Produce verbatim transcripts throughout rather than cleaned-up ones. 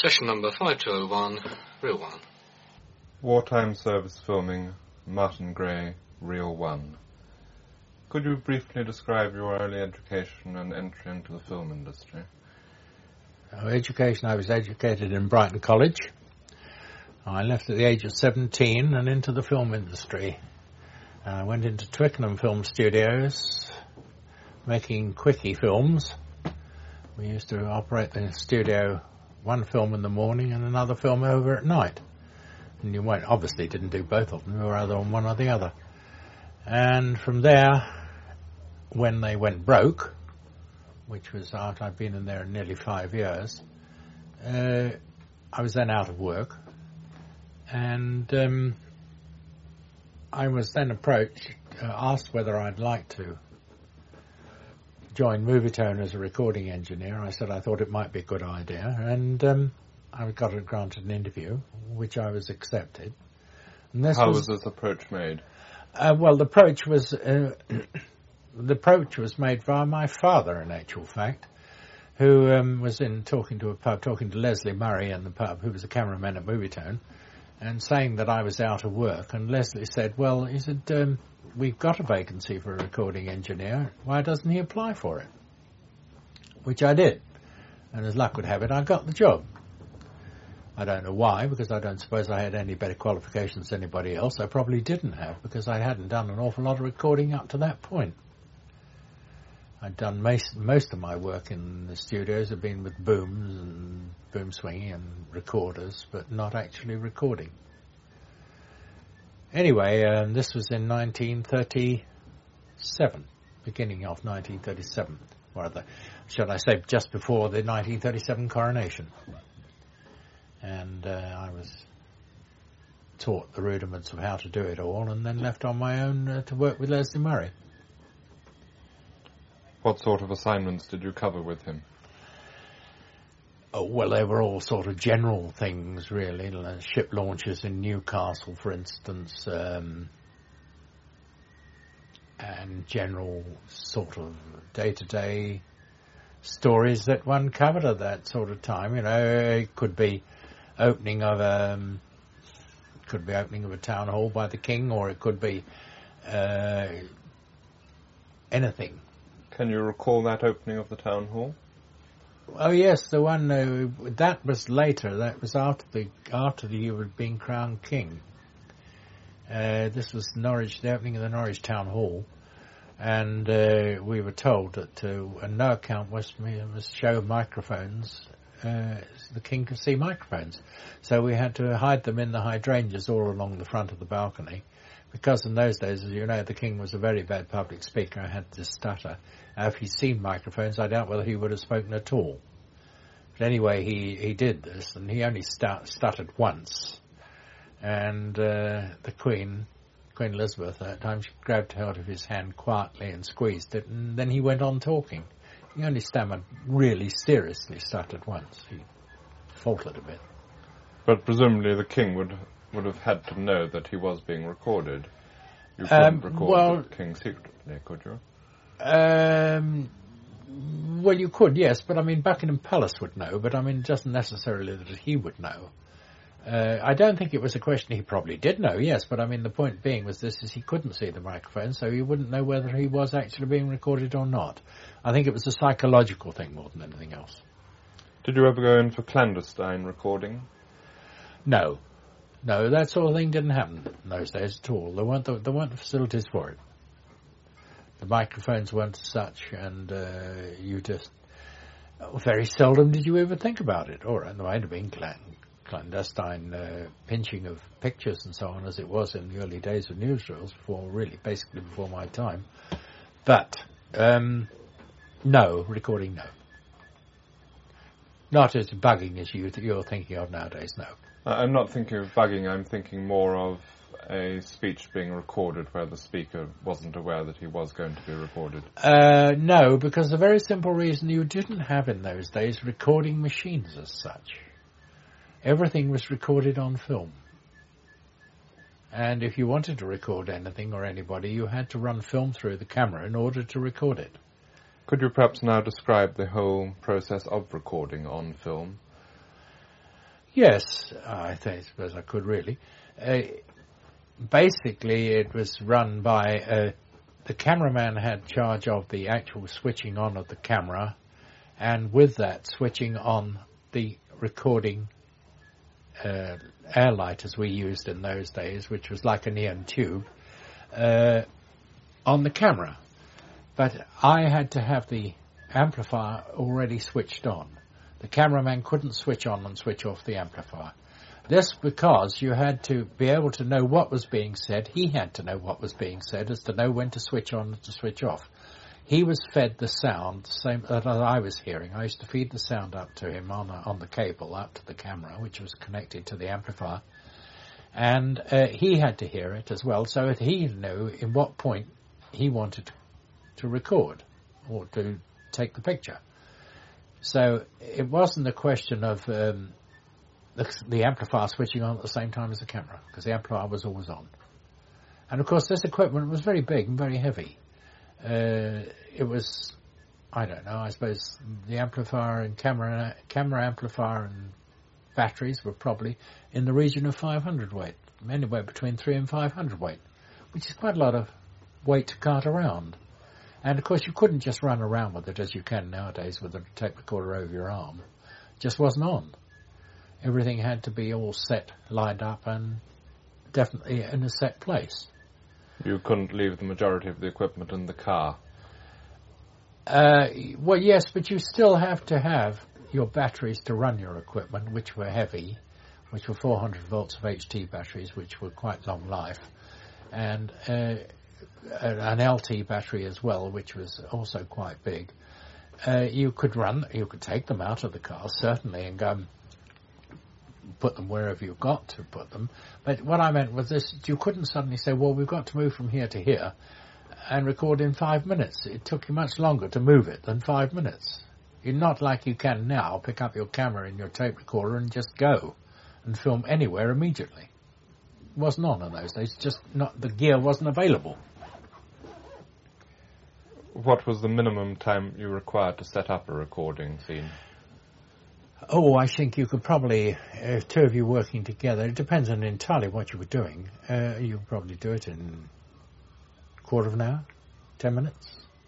Session number five two oh one, Reel one. Wartime service filming, Martin Gray, Reel one. Could you briefly describe your early education and entry into the film industry? Uh, education, I was educated in Brighton College. I left at the age of seventeen and into the film industry. I went into Twickenham Film Studios, making quickie films. We used to operate the studio, one film in the morning and another film over at night. And you won't, obviously didn't do both of them, you were either on one or the other. And from there, when they went broke, which was after I'd been in there nearly five years, uh, I was then out of work. And um, I was then approached, uh, asked whether I'd like to join Movietone as a recording engineer. I said I thought it might be a good idea, and um, I got granted an interview, which I was accepted. And this How was, was this approach made? Uh, well, the approach was uh, the approach was made by my father, in actual fact, who um, was in talking to a pub, talking to Leslie Murray in the pub, who was a cameraman at Movietone, and saying that I was out of work. And Leslie said, well, he said, um, we've got a vacancy for a recording engineer. Why doesn't he apply for it? Which I did. And as luck would have it, I got the job. I don't know why, because I don't suppose I had any better qualifications than anybody else. I probably didn't have, because I hadn't done an awful lot of recording up to that point. I'd done most, most of my work in the studios had been with booms and boom swinging and recorders, but not actually recording. Anyway, um, this was in nineteen thirty-seven, beginning of nineteen thirty-seven, or the, should I say just before the nineteen thirty-seven coronation. And uh, I was taught the rudiments of how to do it all, and then left on my own uh, to work with Leslie Murray. What sort of assignments did you cover with him? Oh, well, they were all sort of general things, really. Like ship launches in Newcastle, for instance, um, and general sort of day-to-day stories that one covered at that sort of time. You know, it could be opening of a, um, could be opening of a town hall by the King, or it could be uh, anything. Can you recall that opening of the town hall? Oh yes, the one uh, that was later. That was after the after the year of being crowned king. Uh, this was Norwich, the opening of the Norwich Town Hall, and uh, we were told that uh, on no account was was show microphones. Uh, the king could see microphones, so we had to hide them in the hydrangeas all along the front of the balcony. Because in those days, as you know, the king was a very bad public speaker. I had to stutter. Uh, if he'd seen microphones, I doubt whether he would have spoken at all. But anyway, he, he did this, and he only start, stuttered once. And uh, the Queen, Queen Elizabeth, at that time, she grabbed hold of his hand quietly and squeezed it, and then he went on talking. He only stammered, really seriously stuttered once. He faltered a bit. But presumably the king would would have had to know that he was being recorded. You couldn't Um, record well- the king secretly, could you? Um, well, you could, yes, but I mean, Buckingham Palace would know, but I mean, it doesn't necessarily that he would know. Uh, I don't think it was a question he probably did know, yes, but I mean, the point being was this, is he couldn't see the microphone, so he wouldn't know whether he was actually being recorded or not. I think it was a psychological thing more than anything else. Did you ever go in for clandestine recording? No. No, that sort of thing didn't happen in those days at all. There weren't the, there weren't the facilities for it. The microphones weren't such, and uh, you just... Very seldom did you ever think about it. Or there might have been clan, clandestine uh, pinching of pictures and so on, as it was in the early days of newsreels, before, really, basically before my time. But, um, no, recording, no. Not as bugging as you, you're thinking of nowadays, no. I'm not thinking of bugging, I'm thinking more of a speech being recorded where the speaker wasn't aware that he was going to be recorded. Uh, no, because the very simple reason you didn't have in those days recording machines as such. Everything was recorded on film. And if you wanted to record anything or anybody, you had to run film through the camera in order to record it. Could you perhaps now describe the whole process of recording on film? Yes, I think, I suppose I could really. Uh, basically, it was run by, uh, the cameraman had charge of the actual switching on of the camera, and with that, switching on the recording uh, air light as we used in those days, which was like a neon tube, uh, on the camera. But I had to have the amplifier already switched on. The cameraman couldn't switch on and switch off the amplifier. This because you had to be able to know what was being said. He had to know what was being said as to know when to switch on and to switch off. He was fed the sound same that I was hearing. I used to feed the sound up to him on, a, on the cable up to the camera, which was connected to the amplifier. And uh, he had to hear it as well, so that he knew in what point he wanted to record or to take the picture. So it wasn't a question of um, the, the amplifier switching on at the same time as the camera, because the amplifier was always on. And of course this equipment was very big and very heavy. Uh, it was, I don't know, I suppose the amplifier and camera, camera amplifier and batteries were probably in the region of five hundred weight, anywhere between three and five hundred weight, which is quite a lot of weight to cart around. And of course you couldn't just run around with it as you can nowadays with a tape recorder over your arm. It just wasn't on. Everything had to be all set, lined up, and definitely in a set place. You couldn't leave the majority of the equipment in the car? Uh, well, yes, but you still have to have your batteries to run your equipment, which were heavy, which were four hundred volts of H T batteries, which were quite long life, and uh, an L T battery as well, which was also quite big. Uh, you could run, you could take them out of the car, certainly, and go and put them wherever you've got to put them. But what I meant was this, you couldn't suddenly say, well, we've got to move from here to here and record in five minutes. It took you much longer to move it than five minutes. You're not like you can now, pick up your camera and your tape recorder and just go and film anywhere immediately. It wasn't on in those days, just not, the gear wasn't available. What was the minimum time you required to set up a recording scene? Oh, I think you could probably, if two of you working together, it depends on entirely what you were doing, uh, you could probably do it in a quarter of an hour, ten minutes,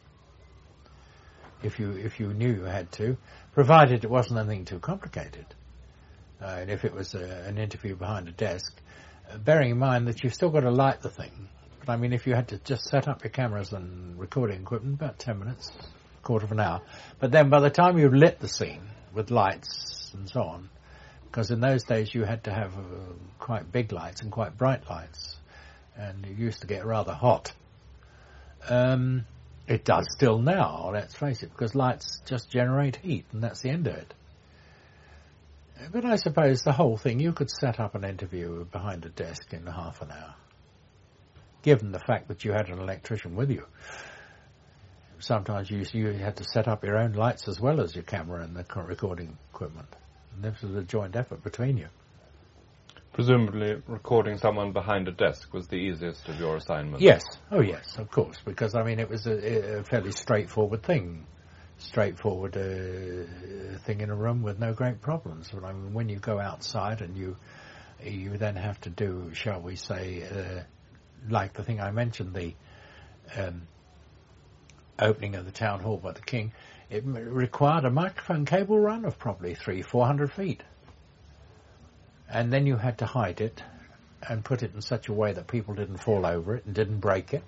if you if you knew you had to, provided it wasn't anything too complicated. Uh, and if it was a, an interview behind a desk, uh, bearing in mind that you've still got to light the thing. But I mean, if you had to just set up your cameras and recording equipment, about ten minutes, quarter of an hour. But then by the time you've lit the scene with lights and so on, because in those days you had to have uh, quite big lights and quite bright lights, and it used to get rather hot. Um, it does still now, let's face it, because lights just generate heat, and that's the end of it. But I suppose the whole thing, you could set up an interview behind a desk in half an hour, given the fact that you had an electrician with you. Sometimes you, you had to set up your own lights as well as your camera and the recording equipment. And this was a joint effort between you. Presumably recording someone behind a desk was the easiest of your assignments. Yes. Oh, yes, of course. Because, I mean, it was a, a fairly straightforward thing. Straightforward uh, thing in a room with no great problems. But I mean, when you go outside and you you then have to do, shall we say, uh, like the thing I mentioned, the um, opening of the town hall by the king, it required a microphone cable run of probably three, four hundred feet. And then you had to hide it and put it in such a way that people didn't fall over it and didn't break it.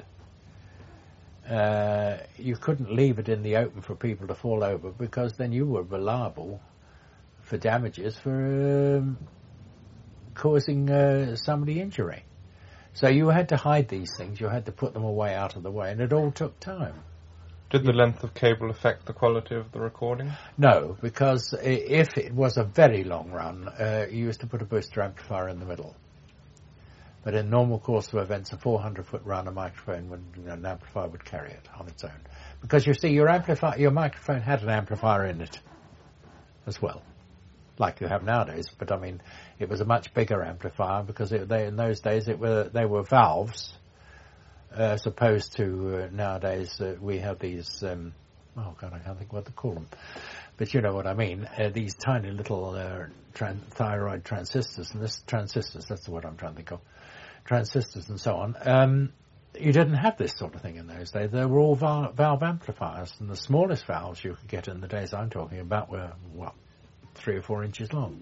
Uh, you couldn't leave it in the open for people to fall over, because then you were liable for damages for um, causing uh, somebody injury. So you had to hide these things, you had to put them away out of the way, and it all took time. Did the length of cable affect the quality of the recording? No, because if it was a very long run, uh, you used to put a booster amplifier in the middle. But in normal course of events, a four hundred foot run, a microphone, would, an amplifier would carry it on its own. Because you see, your amplifier, your microphone had an amplifier in it as well, like you have nowadays. But I mean, it was a much bigger amplifier, because it, they, in those days it were they were valves, uh, as opposed to uh, nowadays uh, we have these. Um, oh God, I can't think what to call them. but you know what I mean. Uh, these tiny little uh, tran- thyroid transistors, and this transistors, that's the word I'm trying to think of, transistors and so on. Um, you didn't have this sort of thing in those days. They were all val- valve amplifiers, and the smallest valves you could get in the days I'm talking about were, what, three or four inches long.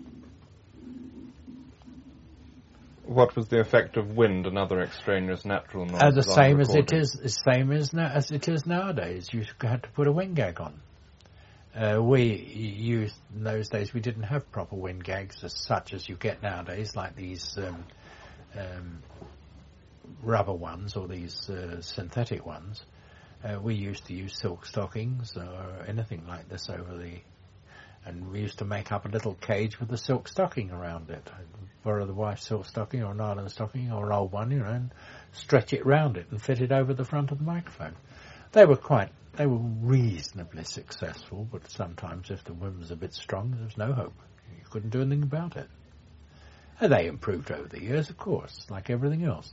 What was the effect of wind and other extraneous natural noises? Uh, the same on as it recording? is, the same as, na- as it is nowadays. You had to put a wind gag on. Uh, we used, in those days, we didn't have proper wind gags as such as you get nowadays, like these um, um, rubber ones or these uh, synthetic ones. Uh, we used to use silk stockings or anything like this over the... And we used to make up a little cage with a silk stocking around it. I'd borrow the wife's silk stocking or a nylon stocking or an old one, you know, and stretch it round it and fit it over the front of the microphone. They were quite, they were reasonably successful, but sometimes if the wind was a bit strong, there was no hope. You couldn't do anything about it. And they improved over the years, of course, like everything else.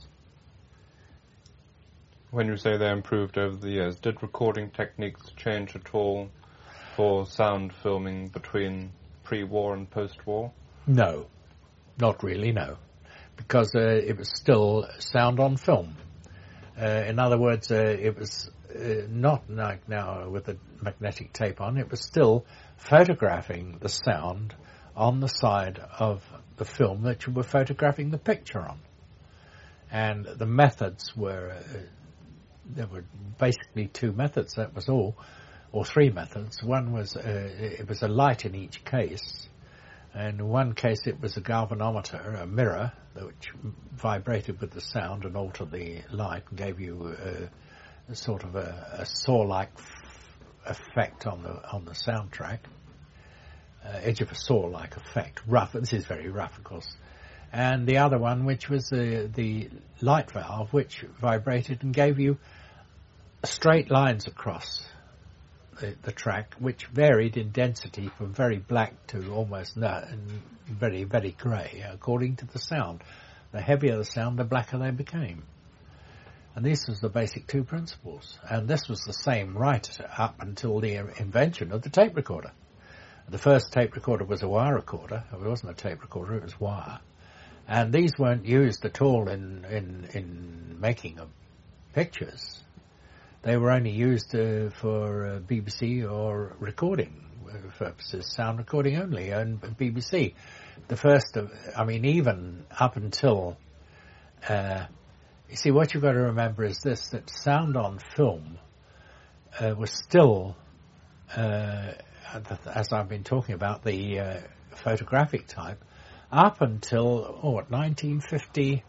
When you say they improved over the years, did recording techniques change at all for sound filming between pre-war and post-war? No, not really, no. Because uh, it was still sound on film. Uh, in other words, uh, it was uh, not like now with the magnetic tape on, it was still photographing the sound on the side of the film that you were photographing the picture on. And the methods were, uh, there were basically two methods, that was all. Or three methods. One was, uh, it was a light in each case. And in one case it was a galvanometer, a mirror, which vibrated with the sound and altered the light and gave you a, a sort of a, a saw-like f- effect on the on the soundtrack. Uh, edge of a saw-like effect. Rough. This is very rough, of course. And the other one, which was the, the light valve, which vibrated and gave you straight lines across The, the track, which varied in density from very black to almost no, and very, very grey, according to the sound. The heavier the sound, the blacker they became. And this was the basic two principles. And this was the same right up until the invention of the tape recorder. The first tape recorder was a wire recorder. It wasn't a tape recorder, it was wire. And these weren't used at all in, in, in making of pictures. They were only used uh, for uh, B B C or recording purposes, sound recording only, and B B C. The first of, I mean, even up until, uh, you see, what you've got to remember is this, that sound on film uh, was still, uh, as I've been talking about, the uh, photographic type, up until, oh, what, nineteen fifty-five,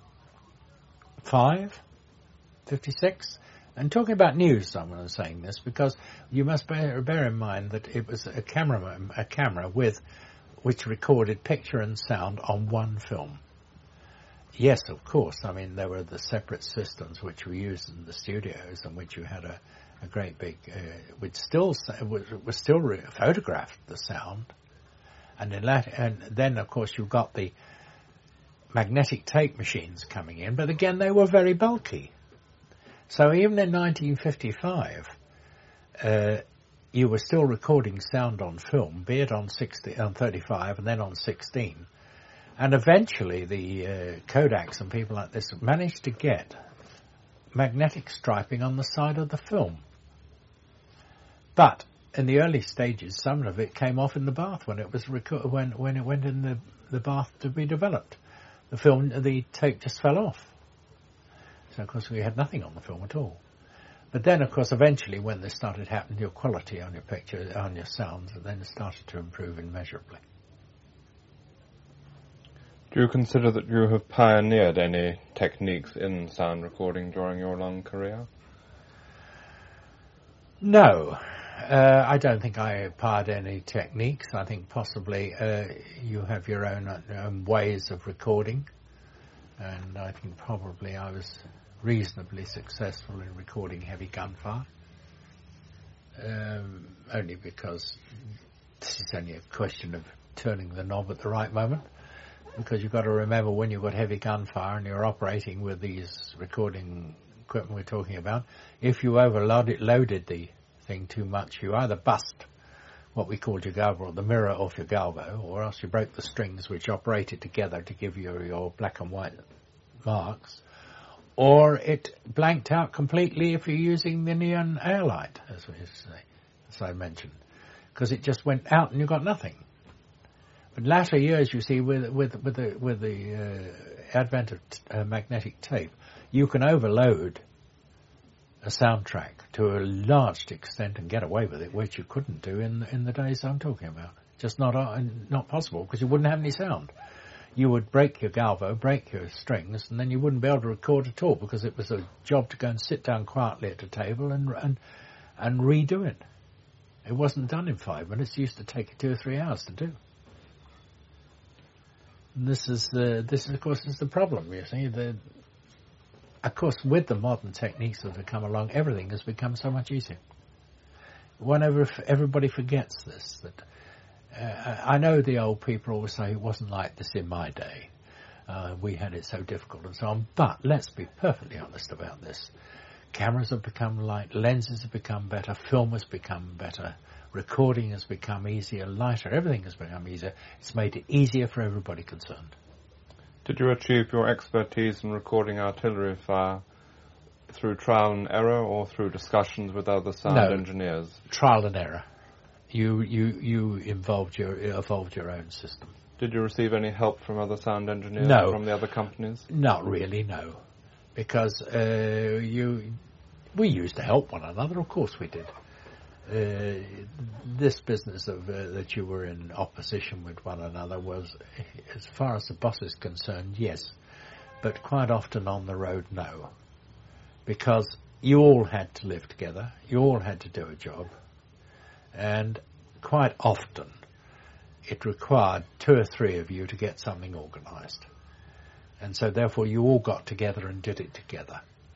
fifty-six? And talking about news, someone is saying this, because you must bear, bear in mind that it was a camera, a camera with, which recorded picture and sound on one film. Yes, of course. I mean, there were the separate systems which were used in the studios, and which you had a, a great big, uh, which still was, was still re- photographed the sound, and in that, and then of course you've got the magnetic tape machines coming in, but again they were very bulky. So even in nineteen fifty-five, uh, you were still recording sound on film, be it on sixty, on thirty-five, and then on sixteen. And eventually the uh, Kodaks and people like this managed to get magnetic striping on the side of the film. But in the early stages, some of it came off in the bath when it was reco- when when it went in the, the bath to be developed. The film, the tape just fell off. So, of course, we had nothing on the film at all. But then, of course, eventually, when this started happening, your quality on your picture, on your sounds, then it started to improve immeasurably. Do you consider that you have pioneered any techniques in sound recording during your long career? No. Uh, I don't think I pioneered any techniques. I think possibly uh, you have your own, own ways of recording. And I think probably I was reasonably successful in recording heavy gunfire, um, only because this is only a question of turning the knob at the right moment, because you've got to remember when you've got heavy gunfire and you're operating with these recording equipment we're talking about, if you overloaded loaded the thing too much, you either bust what we called your Galvo, or the mirror off your Galvo, or else you broke the strings which operated together to give you your black and white marks, or it blanked out completely if you're using the neon air light, as we say, as I mentioned, because it just went out and you got nothing. But latter years, you see, with with with the with the uh, advent of t- uh, magnetic tape, you can overload a soundtrack to a large extent and get away with it, which you couldn't do in in the days I'm talking about. Just not uh, not possible, because you wouldn't have any sound. You would break your Galvo, break your strings, and then you wouldn't be able to record at all, because it was a job to go and sit down quietly at a table and and and redo it. It wasn't done in five minutes. It used to take you two or three hours to do. And this is the this, is, of course, is the problem. You see, the of course, with the modern techniques that have come along, everything has become so much easier. Whenever everybody forgets this, that uh, I know the old people always say it wasn't like this in my day. Uh, we had it so difficult and so on. But let's be perfectly honest about this. Cameras have become light, lenses have become better, film has become better, recording has become easier, lighter, everything has become easier. It's made it easier for everybody concerned. Did you achieve your expertise in recording artillery fire through trial and error or through discussions with other sound no, engineers? Trial and error. You you you involved your evolved your own system. Did you receive any help from other sound engineers no. from the other companies? Not really, no. Because uh, you, we used to help one another, of course we did. Uh, this business of uh, that you were in opposition with one another was, as far as the boss is concerned, yes. But quite often on the road, no. Because you all had to live together, you all had to do a job. And quite often it required two or three of you to get something organised. And so therefore you all got together and did it together.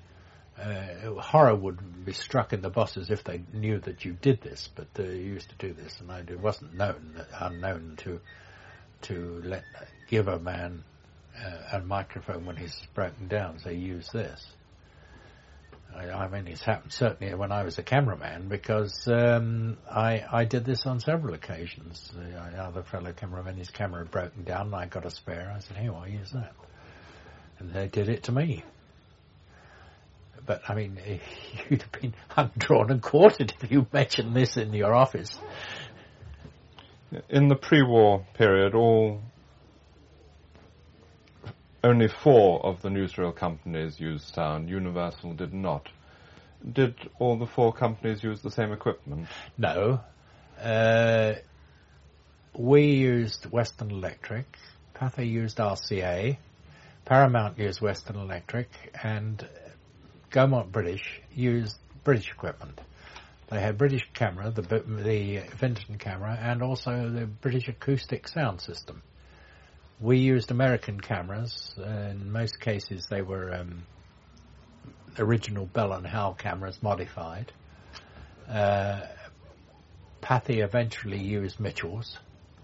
Uh, horror would be struck in the bosses if they knew that you did this, but uh, you used to do this, and I, it wasn't known, unknown to to let give a man uh, a microphone when he's broken down. Say, use this. I, I mean, it's happened certainly when I was a cameraman, because um, I I did this on several occasions. The other fellow cameraman, his camera had broken down, and I got a spare. I said, "Here, I'll use that," and they did it to me. But, I mean, you'd have been hung, drawn and quartered if you mentioned this in your office. In the pre-war period, all only four of the newsreel companies used sound. Universal did not. Did all the four companies use the same equipment? No. Uh, we used Western Electric. Pathé used R C A. Paramount used Western Electric. And Gaumont British used British equipment. They had British camera, the the Vinton camera, and also the British acoustic sound system. We used American cameras. In most cases, they were um, original Bell and Howell cameras modified. Uh, Pathé eventually used Mitchell's,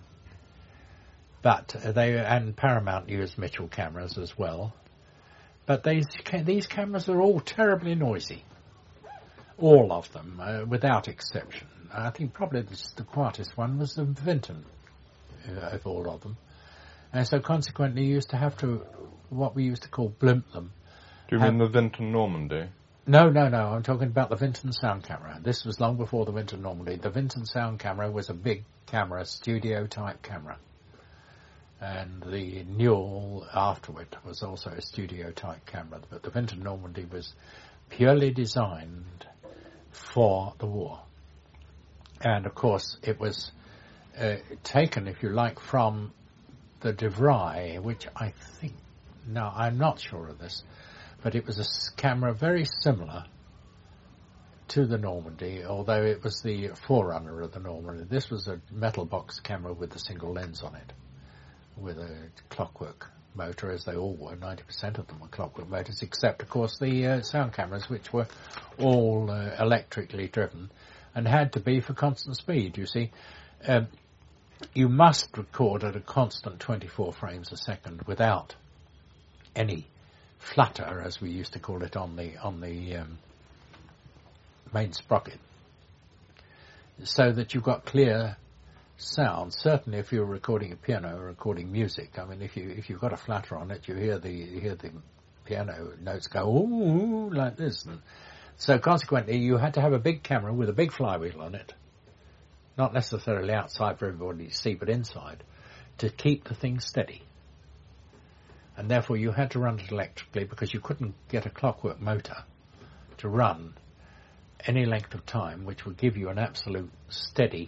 but they and Paramount used Mitchell cameras as well. But these these cameras are all terribly noisy. All of them, uh, without exception. I think probably the, the quietest one was the Vinton, uh, of all of them. And so consequently you used to have to, what we used to call blimp them. Do you mean the Vinton Normandy? No, no, no, I'm talking about the Vinton sound camera. This was long before the Vinton Normandy. The Vinton sound camera was a big camera, studio-type camera. And the Newell afterward was also a studio-type camera. But the Vinton Normandy was purely designed for the war. And, of course, it was uh, taken, if you like, from the De Vries, which I think, now I'm not sure of this, but it was a camera very similar to the Normandy, although it was the forerunner of the Normandy. This was a metal box camera with a single lens on it, with a clockwork motor, as they all were. ninety percent of them were clockwork motors, except, of course, the uh, sound cameras, which were all uh, electrically driven and had to be for constant speed, you see. Um, you must record at a constant twenty-four frames a second without any flutter, as we used to call it, on the on the um, main sprocket, so that you got clear sound. Certainly, if you're recording a piano or recording music, I mean, if you if you've got a flatter on it, you hear the you hear the piano notes go ooh like this. And so consequently, you had to have a big camera with a big flywheel on it, not necessarily outside for everybody to see, but inside, to keep the thing steady. And therefore, you had to run it electrically because you couldn't get a clockwork motor to run any length of time which would give you an absolute steady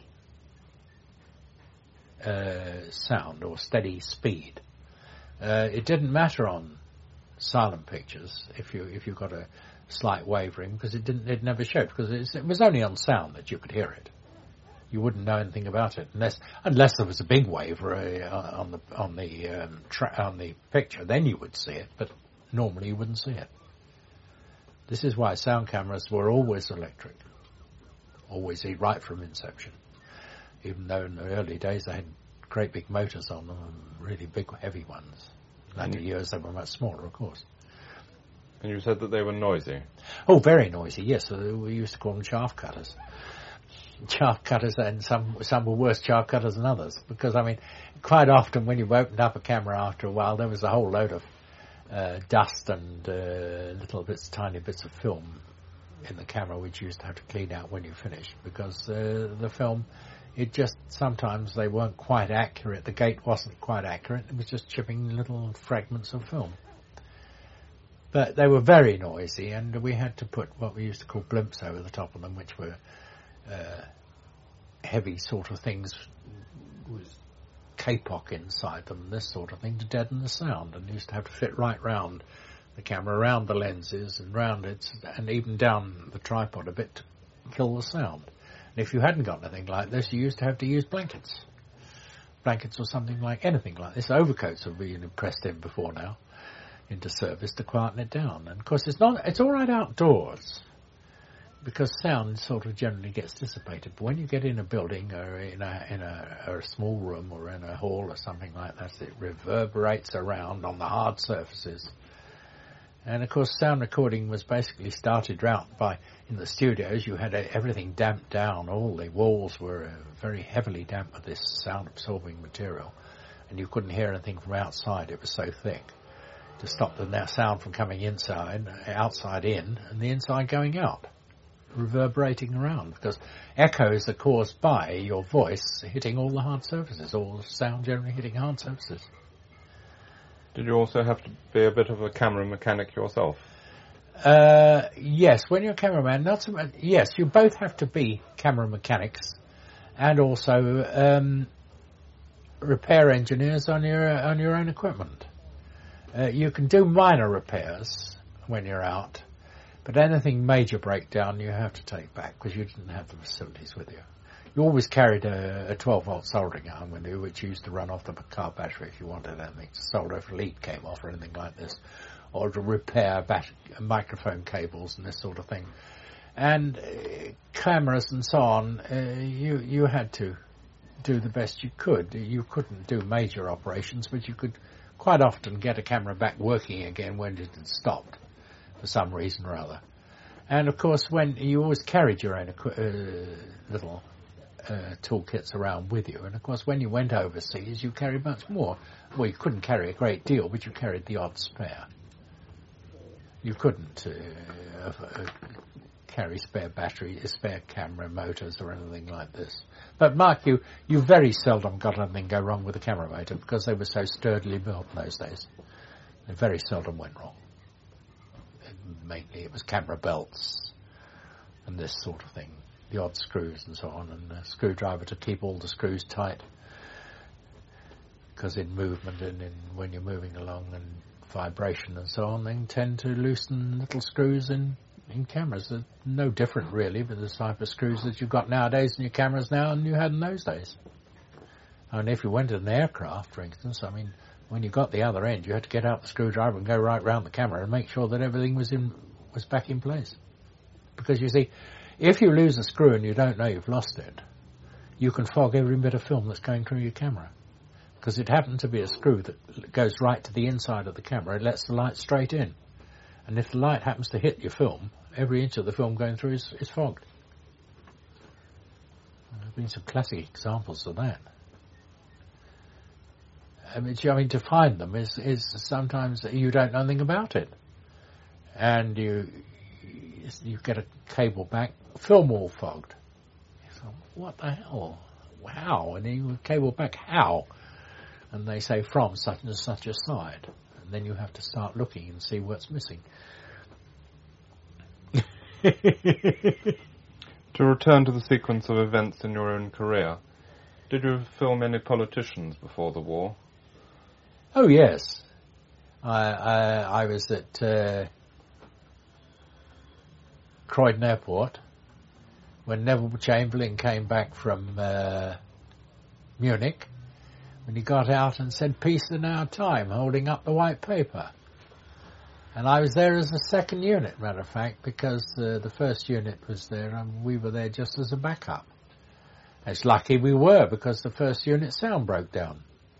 uh, sound or steady speed. Uh, it didn't matter on silent pictures if you if you got a slight wavering, because it didn't it never showed, because it's, it was only on sound that you could hear it. You wouldn't know anything about it unless unless there was a big waver uh, on the on the um, tra- on the picture. Then you would see it, but normally you wouldn't see it. This is why sound cameras were always electric, always right from inception. Even though in the early days they had great big motors on them, really big, heavy ones. Later years they were much smaller, of course. And you said that they were noisy. Oh, very noisy, yes. So we used to call them chaff cutters. Chaff cutters, and some some were worse chaff cutters than others. Because, I mean, quite often when you opened up a camera after a while, there was a whole load of uh, dust and uh, little bits, tiny bits of film in the camera, which you used to have to clean out when you finished. Because uh, the film, it just, sometimes they weren't quite accurate. The gate wasn't quite accurate. It was just chipping little fragments of film. But they were very noisy, and we had to put what we used to call blimps over the top of them, which were uh, heavy sort of things with kapok inside them, this sort of thing, to deaden the sound. And used to have to fit right round the camera, around the lenses, and round it, and even down the tripod a bit to kill the sound. And if you hadn't got anything like this, you used to have to use blankets. Blankets or something like anything like this. Overcoats have been pressed in before now into service to quieten it down. And of course it's not it's all right outdoors because sound sort of generally gets dissipated, but when you get in a building or in a in a, or a small room or in a hall or something like that, it reverberates around on the hard surfaces. And of course sound recording was basically started out by, in the studios you had everything damped down, all the walls were very heavily damped with this sound absorbing material, and you couldn't hear anything from outside, it was so thick, to stop the sound from coming inside, outside in, and the inside going out, reverberating around, because echoes are caused by your voice hitting all the hard surfaces, all the sound generally hitting hard surfaces. Did you also have to be a bit of a camera mechanic yourself? Uh, yes, when you're a cameraman, not so much, yes, you both have to be camera mechanics and also um, repair engineers on your on your own equipment. Uh, you can do minor repairs when you're out, but anything major breakdown you have to take back because you didn't have the facilities with you. You always carried a, a twelve volt soldering iron with you, which used to run off the car battery if you wanted anything to solder if a lead came off or anything like this, or to repair bat- microphone cables and this sort of thing. And uh, cameras and so on, uh, you you had to do the best you could. You couldn't do major operations, but you could quite often get a camera back working again when it had stopped for some reason or other. And of course, when you always carried your own equi- uh, little uh, toolkits around with you, and of course when you went overseas you carried much more. Well, you couldn't carry a great deal, but you carried the odd spare. You couldn't uh, uh, carry spare battery, spare camera motors or anything like this. But mark you, you very seldom got anything go wrong with the camera motor because they were so sturdily built in those days. They very seldom went wrong. And mainly it was camera belts and this sort of thing, the odd screws and so on, and a screwdriver to keep all the screws tight. Because in movement and in when you're moving along and vibration and so on, they tend to loosen little screws in in cameras. They're no different really with the type of screws that you've got nowadays in your cameras now and you had in those days. And if you went in an aircraft, for instance, I mean, when you got the other end, you had to get out the screwdriver and go right round the camera and make sure that everything was in was back in place. Because you see, if you lose a screw and you don't know you've lost it, you can fog every bit of film that's going through your camera. Because it happens to be a screw that goes right to the inside of the camera. It lets the light straight in. And if the light happens to hit your film, every inch of the film going through is, is fogged. there's been some classic examples of that. I mean, I mean, to find them is is sometimes you don't know anything about it, and you you get a cable back, film all fogged. So what the hell? How? And you cable back how? And they say from such and such a side, and then you have to start looking and see what's missing. To return to the sequence of events in your own career, did you film any politicians before the war? Oh yes, I I, I was at uh, Croydon Airport when Neville Chamberlain came back from uh, Munich. When he got out and said "Peace in our time," holding up the white paper, and I was there as a second unit, matter of fact, because uh, the first unit was there and we were there just as a backup. It's lucky we were, because the first unit sound broke down.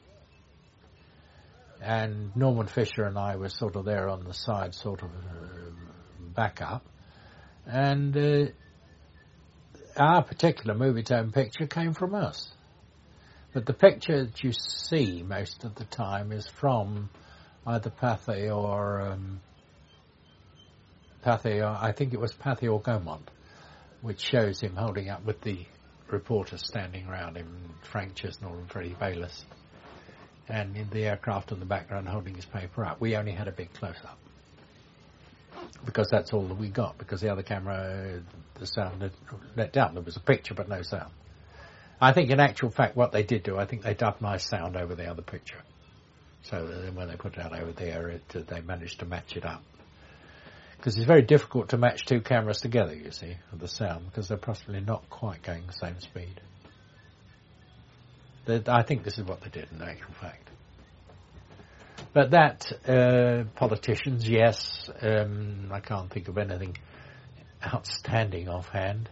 And Norman Fisher and I were sort of there on the side, sort of uh, backup. And uh, our particular Movietone picture came from us. But the picture that you see most of the time is from either Pathy or um, Pathy, or I think it was Pathy or Gaumont, which shows him holding up with the reporters standing around him, Frank Chisnall and Freddie Bayliss, and in the aircraft in the background holding his paper up. We only had a big close-up, because that's all that we got, because the other camera, the sound had let down. There was a picture but no sound. I think in actual fact what they did do, I think they dubbed my sound over the other picture. So then when they put it out over there, it, uh, they managed to match it up. Because it's very difficult to match two cameras together, you see, with the sound, because they're possibly not quite going the same speed. They're, I think this is what they did in actual fact. But that, uh, politicians, yes, um, I can't think of anything outstanding offhand.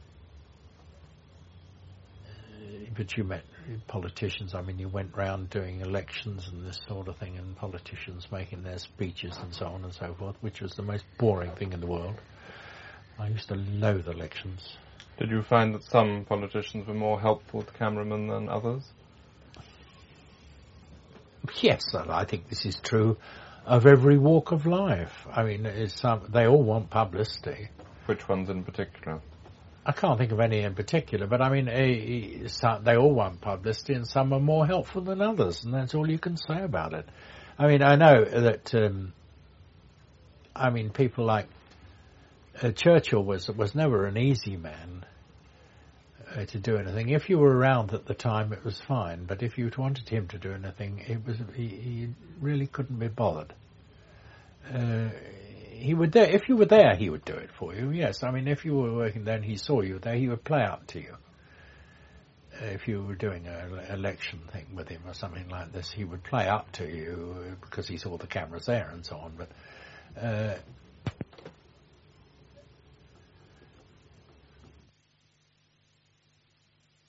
But you met politicians, I mean, you went round doing elections and this sort of thing, and politicians making their speeches and so on and so forth, which was the most boring thing in the world. I used to loathe elections. Did you find that some politicians were more helpful to cameramen than others? Yes, I think this is true of every walk of life. I mean, it's, um, they all want publicity. Which ones in particular? I can't think of any in particular, but I mean, uh, some, they all want publicity, and some are more helpful than others, and that's all you can say about it. I mean, I know that, um, I mean, people like uh, Churchill was was never an easy man uh, to do anything. If you were around at the time, it was fine, but if you wanted him to do anything, it was he, he really couldn't be bothered. Uh, He would there if you were there. He would do it for you. Yes, I mean, if you were working there and he saw you there, he would play up to you. Uh, if you were doing an election thing with him or something like this, he would play up to you because he saw the cameras there and so on. But uh,